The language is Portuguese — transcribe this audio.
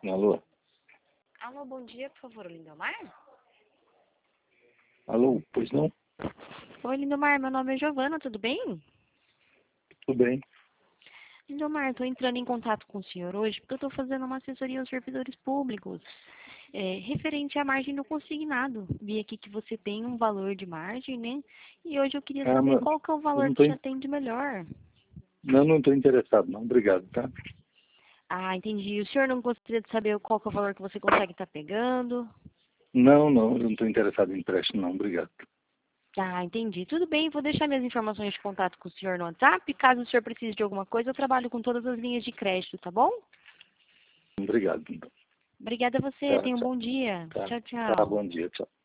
Alô? Alô, bom dia, por favor, Lindomar? Alô, pois não? Oi, Lindomar, meu nome é Giovana, tudo bem? Tudo bem. Lindomar, estou entrando em contato com o senhor hoje porque eu estou fazendo uma assessoria aos servidores públicos, referente à margem do consignado. Vi aqui que você tem um valor de margem, né? E hoje eu queria saber Mas qual que é o eu valor não que tô, te atende melhor. não estou interessado, não. Obrigado, tá? Ah, entendi. O senhor não gostaria de saber qual que é o valor que você consegue estar pegando? Não, eu não estou interessado em empréstimo, não. Obrigado. Ah, entendi. Tudo bem, vou deixar minhas informações de contato com o senhor no WhatsApp. Caso o senhor precise de alguma coisa, eu trabalho com todas as linhas de crédito, tá bom? Obrigado, então. Obrigada a você, Tá, tenha um tchau. bom dia. Tá, Tchau, tá, tchau. bom dia, tchau.